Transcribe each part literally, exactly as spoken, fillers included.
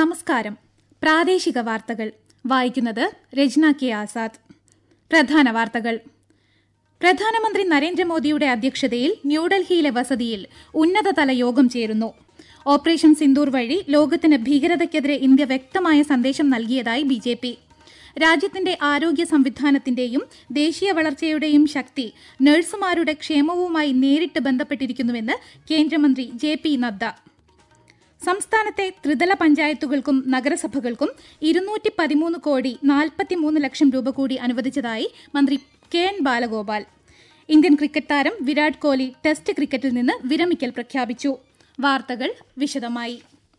നമസ്കാരം. പ്രാദേശിക വാർത്തകൾ വായിക്കുന്നത് രജ്ന കെ ആസാദ്. പ്രധാന വാർത്തകൾ. പ്രധാനമന്ത്രി നരേന്ദ്രമോദിയുടെ അധ്യക്ഷതയിൽ ന്യൂഡൽഹിയിലെ വസതിയിൽ ഉന്നതതല യോഗം ചേരുന്നു. ഓപ്പറേഷൻ സിന്ദൂർ വഴി ലോകത്തിന് ഭീകരതയ്ക്കെതിരെ ഇന്ത്യ വ്യക്തമായ സന്ദേശം നൽകിയതായി ബി ജെ പി. രാജ്യത്തിന്റെ ആരോഗ്യ സംവിധാനത്തിന്റെയും ദേശീയ വളർച്ചയുടെയും ശക്തി നഴ്സുമാരുടെ ക്ഷേമവുമായി നേരിട്ട് ബന്ധപ്പെട്ടിരിക്കുന്നുവെന്ന് കേന്ദ്രമന്ത്രി ജെ പി നദ്ദ. സംസ്ഥാനത്തെ ത്രിതല പഞ്ചായത്തുകൾക്കും നഗരസഭകൾക്കും ഇരുന്നൂറ്റി പതിമൂന്ന് കോടി നാൽപ്പത്തിമൂന്ന് ലക്ഷം രൂപ കൂടി അനുവദിച്ചതായി മന്ത്രി K N Balagopal. Indian cricket താരം വിരാട് കോഹ്ലി ടെസ്റ്റ് ക്രിക്കറ്റിൽ നിന്ന് വിരമിക്കൽ പ്രഖ്യാപിച്ചു. വാർത്തകൾ വിശദമായി.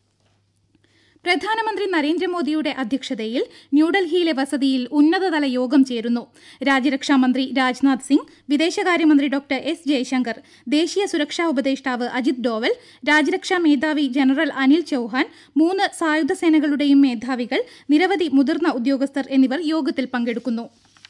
പ്രധാനമന്ത്രി നരേന്ദ്രമോദിയുടെ അധ്യക്ഷതയിൽ ന്യൂഡൽഹിയിലെ വസതിയിൽ ഉന്നതതല യോഗം ചേരുന്നു. രാജ്യരക്ഷാമന്ത്രി രാജ്നാഥ് സിംഗ്, വിദേശകാര്യമന്ത്രി ഡോക്ടർ എസ് ജയശങ്കർ, ദേശീയ സുരക്ഷാ ഉപദേഷ്ടാവ് അജിത് ഡോവൽ, രാജ്യരക്ഷാ മേധാവി ജനറൽ അനിൽ ചൌഹാൻ, മൂന്ന് സായുധ സേനകളുടെയും മേധാവികൾ, നിരവധി മുതിർന്ന ഉദ്യോഗസ്ഥർ എന്നിവർ യോഗത്തിൽ പങ്കെടുക്കുന്നു.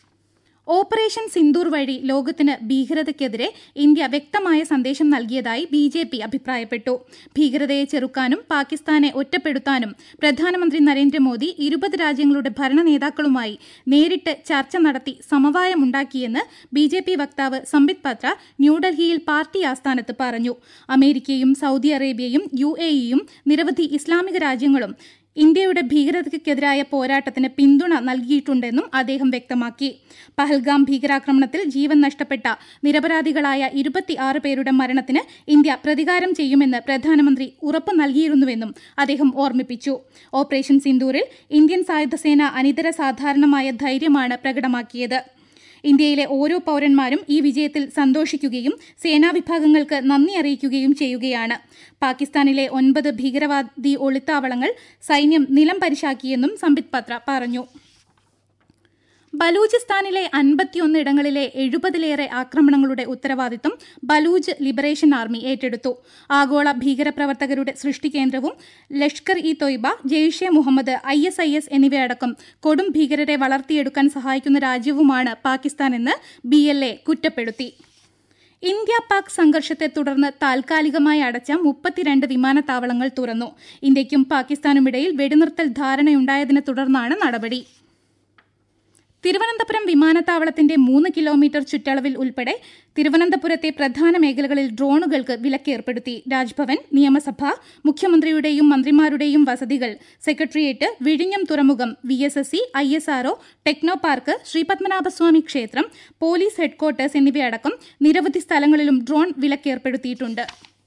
ഓപ്പറേഷൻ സിന്ദൂർ വഴി ലോകത്തിന് ഭീകരതയ്ക്കെതിരെ ഇന്ത്യ വ്യക്തമായ സന്ദേശം നൽകിയതായി ബി ജെ പി അഭിപ്രായപ്പെട്ടു. ഭീകരതയെ ചെറുക്കാനും പാകിസ്ഥാനെ ഒറ്റപ്പെടുത്താനും പ്രധാനമന്ത്രി നരേന്ദ്രമോദി ഇരുപത് രാജ്യങ്ങളുടെ ഭരണ നേതാക്കളുമായി നേരിട്ട് ചർച്ച നടത്തി സമവായമുണ്ടാക്കിയെന്ന് ബി ജെ പി വക്താവ് സംബിത് പത്ര ന്യൂഡൽഹിയിൽ പാർട്ടി ആസ്ഥാനത്ത് പറഞ്ഞു. അമേരിക്കയും സൌദി അറേബ്യയും യു എ ഇയും നിരവധി ഇസ്ലാമിക രാജ്യങ്ങളും ഇന്ത്യയുടെ ഭീകരതയ്ക്കെതിരായ പോരാട്ടത്തിന് പിന്തുണ നൽകിയിട്ടുണ്ടെന്നും അദ്ദേഹം വ്യക്തമാക്കി. പഹൽഗാം ഭീകരാക്രമണത്തിൽ ജീവൻ നഷ്ടപ്പെട്ട നിരപരാധികളായ ഇരുപത്തിയാറ് പേരുടെ മരണത്തിന് ഇന്ത്യ പ്രതികാരം ചെയ്യുമെന്ന് പ്രധാനമന്ത്രി ഉറപ്പ് നൽകിയിരുന്നുവെന്നും അദ്ദേഹം ഓർമ്മിപ്പിച്ചു. ഓപ്പറേഷൻ സിന്ദൂറിൽ ഇന്ത്യൻ സായുധസേന അനിതര സാധാരണമായ ധൈര്യമാണ് പ്രകടമാക്കിയത്. ഇന്ത്യയിലെ ഓരോ പൌരന്മാരും ഈ വിജയത്തിൽ സന്തോഷിക്കുകയും സേനാവിഭാഗങ്ങൾക്ക് നന്ദി അറിയിക്കുകയും ചെയ്യുകയാണ്. പാകിസ്ഥാനിലെ ഒൻപത് ഭീകരവാദി ഒളിത്താവളങ്ങൾ സൈന്യം നിലം പരിശാക്കിയെന്നും സംബിത് പത്ര പറഞ്ഞു. ബലൂചിസ്ഥാനിലെ അൻപത്തിയൊന്ന് ഇടങ്ങളിലെ എഴുപതിലേറെ ആക്രമണങ്ങളുടെ ഉത്തരവാദിത്തം ബലൂച്ച് ലിബറേഷൻ ആർമി ഏറ്റെടുത്തു. ആഗോള ഭീകരപ്രവർത്തകരുടെ സൃഷ്ടികേന്ദ്രവും Lashkar e Taiba, Jaishe Mohammed, I S I S എന്നിവയടക്കം കൊടും ഭീകരരെ വളർത്തിയെടുക്കാൻ സഹായിക്കുന്ന രാജ്യവുമാണ് പാകിസ്ഥാനെന്ന് ബി എൽ എ കുറ്റപ്പെടുത്തി. ഇന്ത്യ പാക് സംഘർഷത്തെ തുടർന്ന് താൽക്കാലികമായി അടച്ച മുപ്പത്തിരണ്ട് വിമാനത്താവളങ്ങൾ തുറന്നു. ഇന്ത്യയ്ക്കും പാകിസ്ഥാനുമിടയിൽ വെടിനിർത്തൽ ധാരണയുണ്ടായതിനെ തുടർന്നാണ് നടപടി. തിരുവനന്തപുരം വിമാനത്താവളത്തിന്റെ മൂന്ന് കിലോമീറ്റർ ചുറ്റളവിൽ ഉൾപ്പെടെ തിരുവനന്തപുരത്തെ പ്രധാന മേഖലകളിൽ ഡ്രോണുകൾക്ക് വിലക്കേർപ്പെടുത്തി. രാജ്ഭവൻ, നിയമസഭ, മുഖ്യമന്ത്രിയുടെയും മന്ത്രിമാരുടെയും വസതികൾ, സെക്രട്ടേറിയറ്റ്, വിഴിഞ്ഞം തുറമുഖം, V S S C, I S R O, Technopark, Sreepadmanabhaswamy ക്ഷേത്രം, പോലീസ് ഹെഡ്ക്വാർട്ടേഴ്സ് എന്നിവയടക്കം നിരവധി സ്ഥലങ്ങളിലും ഡ്രോൺ വിലക്കേർപ്പെടുത്തിയിട്ടുണ്ട്.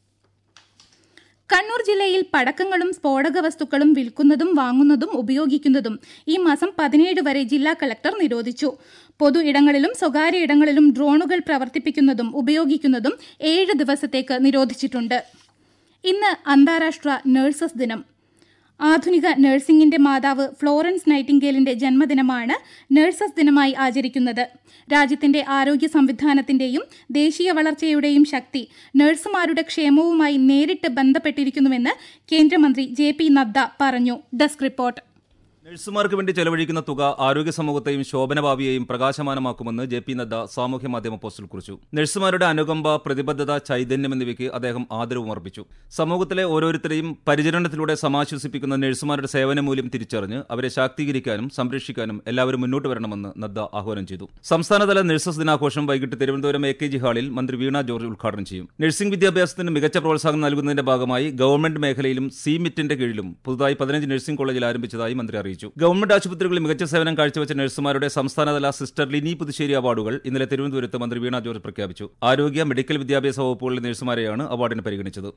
കണ്ണൂർ ജില്ലയിൽ പടക്കങ്ങളും സ്ഫോടക വസ്തുക്കളും വിൽക്കുന്നതും വാങ്ങുന്നതും ഉപയോഗിക്കുന്നതും ഈ മാസം പതിനേഴ് വരെ ജില്ലാ കളക്ടർ നിരോധിച്ചു. പൊതു ഇടങ്ങളിലും സ്വകാര്യ ഇടങ്ങളിലും ഡ്രോണുകൾ പ്രവർത്തിപ്പിക്കുന്നതും ഉപയോഗിക്കുന്നതും ഏഴ് ദിവസത്തേക്ക് നിരോധിച്ചിട്ടുണ്ട്. ഇന്ന് അന്താരാഷ്ട്ര നഴ്സസ് ദിനം. ആധുനിക നഴ്സിംഗിന്റെ മാതാവ് ഫ്ലോറൻസ് നൈറ്റിംഗേലിന്റെ ജന്മദിനമാണ് നഴ്സസ് ദിനമായി ആചരിക്കുന്നത്. രാജ്യത്തിന്റെ ആരോഗ്യ സംവിധാനത്തിന്റെയും ദേശീയ വളർച്ചയുടെയും ശക്തി നഴ്സുമാരുടെ ക്ഷേമവുമായി നേരിട്ട് ബന്ധപ്പെട്ടിരിക്കുന്നുവെന്ന് കേന്ദ്രമന്ത്രി ജെ പി നദ്ദ പറഞ്ഞു. Desk report. നഴ്സുമാർക്ക് വേണ്ടി ചെലവഴിക്കുന്ന തുക ആരോഗ്യ സമൂഹത്തെയും ശോഭനഭാവിയെയും പ്രകാശമാനമാക്കുമെന്ന് ജെ പി നദ്ദ സാമൂഹ്യ മാധ്യമ പോസ്റ്റിൽ കുറിച്ചു. നഴ്സുമാരുടെ അനുകമ്പ, പ്രതിബദ്ധത, ചൈതന്യം എന്നിവയ്ക്ക് അദ്ദേഹം ആദരവും അർപ്പിച്ചു. സമൂഹത്തിലെ ഓരോരുത്തരെയും പരിചരണത്തിലൂടെ സമാശ്വസിപ്പിക്കുന്ന നഴ്സുമാരുടെ സേവനമൂല്യം തിരിച്ചറിഞ്ഞ് അവരെ ശാക്തീകരിക്കാനും സംരക്ഷിക്കാനും എല്ലാവരും മുന്നോട്ട് വരണമെന്ന് നദ്ദ ആഹ്വാനം ചെയ്തു. സംസ്ഥാനതല നഴ്സസ് ദിനാഘോഷം വൈകിട്ട് തിരുവനന്തപുരം എ കെ ജി ഹാളിൽ മന്ത്രി വീണ ജോർജ് ഉദ്ഘാടനം ചെയ്യും. നഴ്സിംഗ് വിദ്യാഭ്യാസത്തിന് മികച്ച പ്രോത്സാഹനം നൽകുന്നതിന്റെ ഭാഗമായി ഗവൺമെന്റ് മേഖലയിലും സി മിറ്റിന്റെ കീഴിലും പുതുതായി പതിനഞ്ച് നഴ്സിംഗ് കോളേജിൽ ആരംഭിച്ചതായി മന്ത്രി അറിയിച്ചു. ഗവൺമെന്റ് ആശുപത്രികളിൽ മികച്ച സേവനം കാഴ്ചവെച്ച നഴ്സുമാരുടെ സംസ്ഥാനതല സിസ്റ്റർ ലിനി പുതുശ്ശേരി അവാർഡുകൾ ഇന്നലെ തിരുവനന്തപുരത്ത് മന്ത്രി വീണ ജോർജ് പ്രഖ്യാപിച്ചു. ആരോഗ്യ, മെഡിക്കൽ വിദ്യാഭ്യാസ വകുപ്പുകളിലെ നഴ്സുമാരെയാണ് അവാർഡിന് പരിഗണിച്ചത്.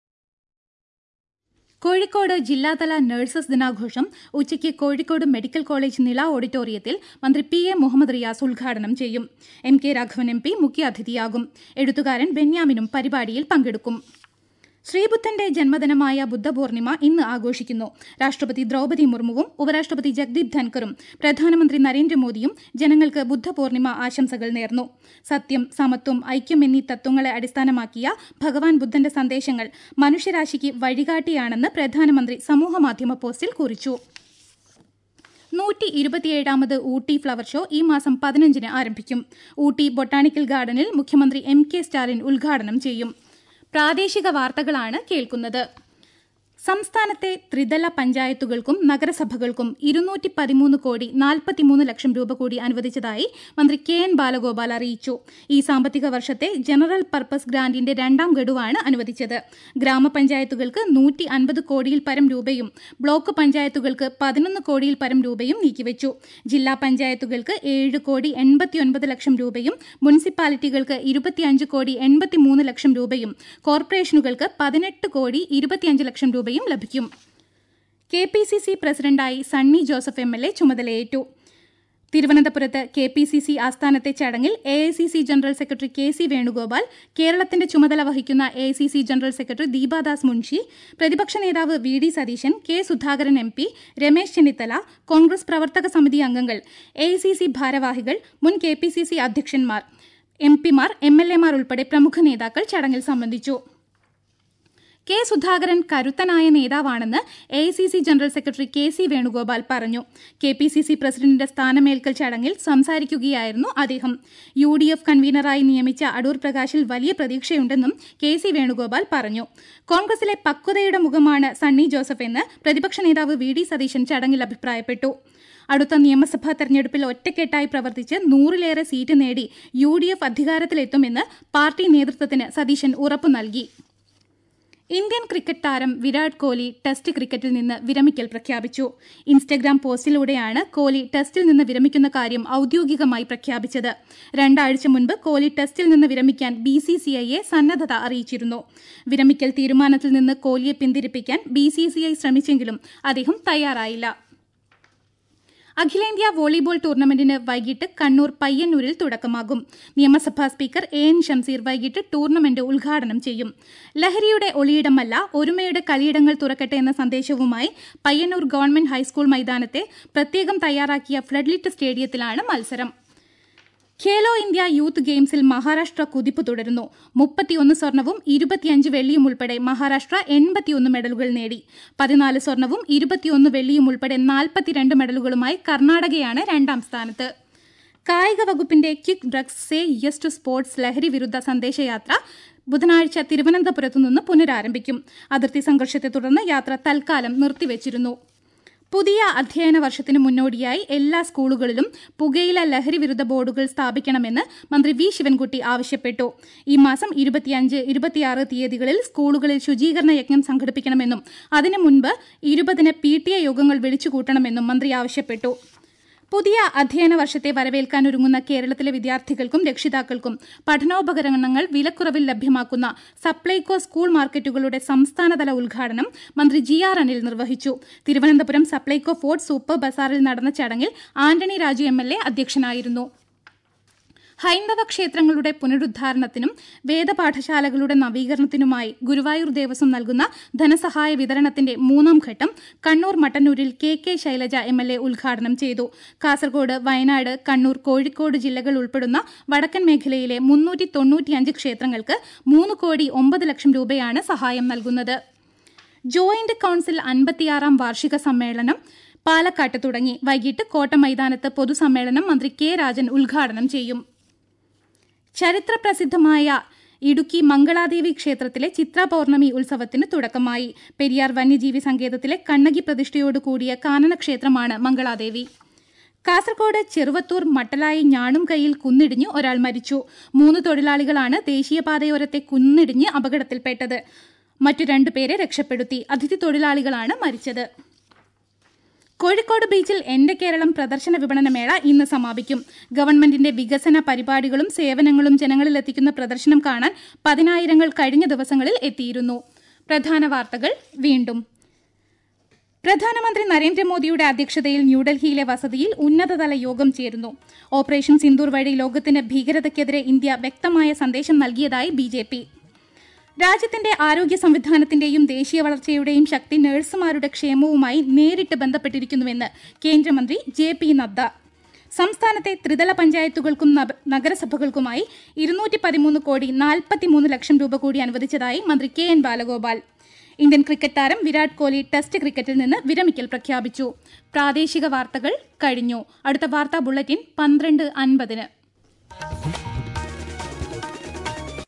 കോഴിക്കോട് ജില്ലാതല നഴ്സസ് ദിനാഘോഷം ഉച്ചയ്ക്ക് കോഴിക്കോട് മെഡിക്കൽ കോളേജ് നില ഓഡിറ്റോറിയത്തിൽ മന്ത്രി പി എ മുഹമ്മദ് റിയാസ് ഉദ്ഘാടനം ചെയ്യും. M K Raghavan M P മുഖ്യാതിഥിയാകും. എഴുത്തുകാരൻ ബെന്യാമിനും പരിപാടിയിൽ പങ്കെടുക്കും. ശ്രീബുദ്ധന്റെ ജന്മദിനമായ ബുദ്ധപൂർണിമ ഇന്ന് ആഘോഷിക്കുന്നു. രാഷ്ട്രപതി ദ്രൌപദി മുർമുവും ഉപരാഷ്ട്രപതി ജഗ്ദീപ് ധൻകറും പ്രധാനമന്ത്രി നരേന്ദ്രമോദിയും ജനങ്ങൾക്ക് ബുദ്ധപൂർണിമ ആശംസകൾ നേർന്നു. സത്യം, സമത്വം, ഐക്യം എന്നീ തത്വങ്ങളെ അടിസ്ഥാനമാക്കിയ ഭഗവാൻ ബുദ്ധന്റെ സന്ദേശങ്ങൾ മനുഷ്യരാശിക്ക് വഴികാട്ടിയാണെന്ന് പ്രധാനമന്ത്രി സമൂഹമാധ്യമ പോസ്റ്റിൽ കുറിച്ചു. നൂറ്റി ഇരുപത്തിയേഴാമത് ഊട്ടി ഫ്ലവർ ഷോ ഈ മാസം പതിനഞ്ചിന് ആരംഭിക്കും. ഊട്ടി ബൊട്ടാണിക്കൽ ഗാർഡനിൽ മുഖ്യമന്ത്രി എം കെ സ്റ്റാലിൻ ഉദ്ഘാടനം ചെയ്യും. പ്രാദേശിക വാർത്തകളാണ് കേൾക്കുന്നത്. സംസ്ഥാനത്തെ ത്രിതല പഞ്ചായത്തുകൾക്കും നഗരസഭകൾക്കും ഇരുന്നൂറ്റി പതിമൂന്ന് കോടി നാൽപ്പത്തിമൂന്ന് ലക്ഷം രൂപ കൂടി അനുവദിച്ചതായി മന്ത്രി കെ എൻ ബാലഗോപാൽ അറിയിച്ചു. ഈ സാമ്പത്തിക വർഷത്തെ ജനറൽ പർപ്പസ് ഗ്രാന്റിന്റെ രണ്ടാം ഗഡുവാണ് അനുവദിച്ചത്. ഗ്രാമപഞ്ചായത്തുകൾക്ക് നൂറ്റി അൻപത് കോടിയിൽ പരം രൂപയും ബ്ലോക്ക് പഞ്ചായത്തുകൾക്ക് പതിനൊന്ന് കോടിയിൽ പരം രൂപയും നീക്കിവെച്ചു. ജില്ലാ പഞ്ചായത്തുകൾക്ക് ഏഴ് കോടി എൺപത്തിയൊൻപത് ലക്ഷം രൂപയും മുനിസിപ്പാലിറ്റികൾക്ക് ഇരുപത്തിയഞ്ച് കോടി എൺപത്തിമൂന്ന് ലക്ഷം രൂപയും കോർപ്പറേഷനുകൾക്ക് പതിനെട്ട് കോടി ഇരുപത്തിയഞ്ച് ലക്ഷം രൂപയും ലഭിക്കും. കെ പി സി സി പ്രസിഡന്റായി Sunny Joseph M L A ചുമതലയേറ്റു. തിരുവനന്തപുരത്ത് കെ പി സി സി ആസ്ഥാനത്തെ ചടങ്ങിൽ A I C C general secretary K C Venugopal, കേരളത്തിന്റെ ചുമതല വഹിക്കുന്ന A I C C general secretary Deepadas Munshi, പ്രതിപക്ഷ നേതാവ് V D Satheesan, K Sudhakaran M P, Ramesh Chennithala, Congress പ്രവർത്തക സമിതി അംഗങ്ങൾ, എ ഐ സി സി ഭാരവാഹികൾ, മുൻ കെ പി സി സി അധ്യക്ഷന്മാർ, എം പിമാർ, എം എൽ എമാർ ഉൾപ്പെടെ പ്രമുഖ നേതാക്കൾ ചടങ്ങിൽ സംബന്ധിച്ചു. കെ സുധാകരൻ കരുത്തനായ നേതാവാണെന്ന് A I C C general secretary K C Venugopal പറഞ്ഞു. കെ പി സി സി പ്രസിഡന്റിന്റെ സ്ഥാനമേൽക്കൽ ചടങ്ങിൽ സംസാരിക്കുകയായിരുന്നു അദ്ദേഹം. യു ഡി എഫ് കൺവീനറായി നിയമിച്ച അടൂർ പ്രകാശിൽ വലിയ പ്രതീക്ഷയുണ്ടെന്നും കെ സി വേണുഗോപാൽ പറഞ്ഞു. കോൺഗ്രസിലെ പക്വതയുടെ മുഖമാണ് സണ്ണി ജോസഫ് എന്ന് പ്രതിപക്ഷ നേതാവ് വി ഡി സതീശൻ ചടങ്ങിൽ അഭിപ്രായപ്പെട്ടു. അടുത്ത നിയമസഭാ തെരഞ്ഞെടുപ്പിൽ ഒറ്റക്കെട്ടായി പ്രവർത്തിച്ച് നൂറിലേറെ സീറ്റ് നേടി യു ഡി എഫ് അധികാരത്തിലെത്തുമെന്ന് പാർട്ടി നേതൃത്വത്തിന് സതീശൻ ഉറപ്പു നൽകി. ഇന്ത്യൻ ക്രിക്കറ്റ് താരം വിരാട് കോഹ്ലി ടെസ്റ്റ് ക്രിക്കറ്റിൽ നിന്ന് വിരമിക്കൽ പ്രഖ്യാപിച്ചു. ഇൻസ്റ്റഗ്രാം പോസ്റ്റിലൂടെയാണ് കോഹ്ലി ടെസ്റ്റിൽ നിന്ന് വിരമിക്കുന്ന കാര്യം ഔദ്യോഗികമായി പ്രഖ്യാപിച്ചത്. രണ്ടാഴ്ച മുൻപ് കോഹ്ലി ടെസ്റ്റിൽ നിന്ന് വിരമിക്കാൻ ബി സി സി ഐയെ സന്നദ്ധത അറിയിച്ചിരുന്നു. വിരമിക്കൽ തീരുമാനത്തിൽ നിന്ന് കോഹ്ലിയെ പിന്തിരിപ്പിക്കാൻ ബി സി സി ഐ ശ്രമിച്ചെങ്കിലും അദ്ദേഹം തയ്യാറായില്ല. അഖിലേന്ത്യാ വോളിബോൾ ടൂർണമെന്റിന് വൈകിട്ട് കണ്ണൂർ പയ്യന്നൂരിൽ തുടക്കമാകും. നിയമസഭാ സ്പീക്കർ എ എൻ ഷംസീർ വൈകിട്ട് ടൂർണമെന്റ് ഉദ്ഘാടനം ചെയ്യും. ലഹരിയുടെ ഒളിയിടമല്ല, ഒരുമയുടെ കളിയിടങ്ങൾ തുറക്കട്ടെ എന്ന സന്ദേശവുമായി പയ്യന്നൂർ ഗവൺമെന്റ് ഹൈസ്കൂൾ മൈതാനത്തെ പ്രത്യേകം തയ്യാറാക്കിയ ഫ്ലഡ്ലിറ്റ് സ്റ്റേഡിയത്തിലാണ് മത്സരം. ഖേലോ ഇന്ത്യ യൂത്ത് ഗെയിംസിൽ മഹാരാഷ്ട്ര കുതിപ്പ് തുടരുന്നു. മുപ്പത്തിയൊന്ന് സ്വർണവും ഇരുപത്തിയഞ്ച് വെള്ളിയും ഉൾപ്പെടെ മഹാരാഷ്ട്ര എൺപത്തിയൊന്ന് മെഡലുകൾ നേടി. പതിനാല് സ്വർണവും ഇരുപത്തിയൊന്ന് വെള്ളിയും ഉൾപ്പെടെ നാൽപ്പത്തിരണ്ട് മെഡലുകളുമായി കർണാടകയാണ് രണ്ടാം സ്ഥാനത്ത്. കായിക വകുപ്പിന്റെ kick drugs say yes to sports ലഹരി വിരുദ്ധ സന്ദേശയാത്ര ബുധനാഴ്ച തിരുവനന്തപുരത്തുനിന്ന് പുനരാരംഭിക്കും. അതിർത്തി സംഘർഷത്തെ തുടർന്ന് യാത്ര തൽക്കാലം നിർത്തിവച്ചിരുന്നു. പുതിയ അധ്യയന വർഷത്തിന് മുന്നോടിയായി എല്ലാ സ്കൂളുകളിലും പുകയില ലഹരി വിരുദ്ധ ബോർഡുകൾ സ്ഥാപിക്കണമെന്ന് മന്ത്രി വി ശിവൻകുട്ടി ആവശ്യപ്പെട്ടു. ഈ മാസം ഇരുപത്തിയഞ്ച് ഇരുപത്തിയാറ് തീയതികളിൽ സ്കൂളുകളിൽ ശുചീകരണ യജ്ഞം സംഘടിപ്പിക്കണമെന്നും അതിനു മുൻപ് ഇരുപതിന് പി ടി എ യോഗങ്ങൾ വിളിച്ചുകൂട്ടണമെന്നും മന്ത്രി ആവശ്യപ്പെട്ടു. പുതിയ അധ്യയന വർഷത്തെ വരവേൽക്കാനൊരുങ്ങുന്ന കേരളത്തിലെ വിദ്യാർത്ഥികൾക്കും രക്ഷിതാക്കൾക്കും പഠനോപകരണങ്ങൾ വിലക്കുറവിൽ ലഭ്യമാക്കുന്ന സപ്ലൈകോ സ്കൂൾ മാർക്കറ്റുകളുടെ സംസ്ഥാനതല ഉദ്ഘാടനം മന്ത്രി ജി ആർ അനിൽ നിർവഹിച്ചു. തിരുവനന്തപുരം സപ്ലൈകോ ഫോർട്ട് സൂപ്പർ ബസാറിൽ നടന്ന ചടങ്ങിൽ Antony Raju M L A അധ്യക്ഷനായിരുന്നു. ഹൈന്ദവ ക്ഷേത്രങ്ങളുടെ പുനരുദ്ധാരണത്തിനും വേദപാഠശാലകളുടെ നവീകരണത്തിനുമായി ഗുരുവായൂർ ദേവസ്വം നൽകുന്ന ധനസഹായ വിതരണത്തിന്റെ മൂന്നാം ഘട്ടം കണ്ണൂർ മട്ടന്നൂരിൽ K K Shailaja M L A ഉദ്ഘാടനം ചെയ്തു. കാസർഗോഡ്, വയനാട്, കണ്ണൂർ, കോഴിക്കോട് ജില്ലകൾ ഉൾപ്പെടുന്ന വടക്കൻ മേഖലയിലെ മുന്നൂറ്റി തൊണ്ണൂറ്റിയഞ്ച് ക്ഷേത്രങ്ങൾക്ക് മൂന്ന് കോടി ഒമ്പത് ലക്ഷം രൂപയാണ് സഹായം നൽകുന്നത്. ജോയിന്റ് കൌൺസിൽ അൻപത്തിയാറാം വാർഷിക സമ്മേളനം പാലക്കാട്ട് തുടങ്ങി. വൈകിട്ട് കോട്ട മൈതാനത്ത് പൊതുസമ്മേളനം മന്ത്രി കെ രാജൻ ഉദ്ഘാടനം ചെയ്യും. ചരിത്രപ്രസിദ്ധമായ ഇടുക്കി മംഗളാദേവി ക്ഷേത്രത്തിലെ ചിത്ര പൌർണമി ഉത്സവത്തിന് തുടക്കമായി. പെരിയാർ വന്യജീവി സങ്കേതത്തിലെ കണ്ണകി പ്രതിഷ്ഠയോട് കൂടിയ കാനന ക്ഷേത്രമാണ് മംഗളാദേവി. കാസർഗോഡ് ചെറുവത്തൂർ മട്ടലായി ഞാണുംകൈയിൽ കുന്നിടിഞ്ഞ് ഒരാൾ മരിച്ചു. മൂന്ന് തൊഴിലാളികളാണ് ദേശീയപാതയോരത്തെ കുന്നിടിഞ്ഞ് അപകടത്തിൽപ്പെട്ടത്. മറ്റു രണ്ടുപേരെ രക്ഷപ്പെടുത്തി. അതിഥി തൊഴിലാളികളാണ് മരിച്ചത്. കോഴിക്കോട് ബീച്ചിൽ എന്റെ കേരളം പ്രദർശന വിപണന മേള ഇന്ന് സമാപിക്കും. ഗവൺമെന്റിന്റെ വികസന പരിപാടികളും സേവനങ്ങളും ജനങ്ങളിലെത്തിക്കുന്ന പ്രദർശനം കാണാൻ പതിനായിരങ്ങൾ കഴിഞ്ഞ ദിവസങ്ങളിൽ എത്തിയിരുന്നു. പ്രധാന വാർത്തകൾ വീണ്ടും. പ്രധാനമന്ത്രി നരേന്ദ്രമോദിയുടെ അധ്യക്ഷതയിൽ ന്യൂഡൽഹിയിലെ വസതിയിൽ ഉന്നതതല യോഗം ചേരുന്നു. ഓപ്പറേഷൻ സിന്ദൂർ വഴി ലോകത്തിന് ഭീകരതയ്ക്കെതിരെ ഇന്ത്യ വ്യക്തമായ സന്ദേശം നൽകിയതായി ബി ജെ പി. രാജ്യത്തിന്റെ ആരോഗ്യ സംവിധാനത്തിന്റെയും ദേശീയ വളർച്ചയുടെയും ശക്തി നഴ്സുമാരുടെ ക്ഷേമവുമായി നേരിട്ട് ബന്ധപ്പെട്ടിരിക്കുന്നുവെന്ന് കേന്ദ്രമന്ത്രി ജെ പി നദ്ദ. സംസ്ഥാനത്തെ ത്രിതല പഞ്ചായത്തുകൾക്കും നഗരസഭകൾക്കുമായി ഇരുന്നൂറ്റി പതിമൂന്ന് കോടി നാൽപ്പത്തിമൂന്ന് ലക്ഷം രൂപ കൂടി അനുവദിച്ചതായി മന്ത്രി K N Balagopal. Indian cricket താരം വിരാട് കോഹ്ലി ടെസ്റ്റ് ക്രിക്കറ്റിൽ നിന്ന് വിരമിക്കൽ പ്രഖ്യാപിച്ചു. പ്രാദേശിക വാർത്തകൾ കഴിഞ്ഞു. അടുത്ത വാർത്താ ബുള്ളറ്റിൻ പന്ത്രണ്ട് അൻപതിന്.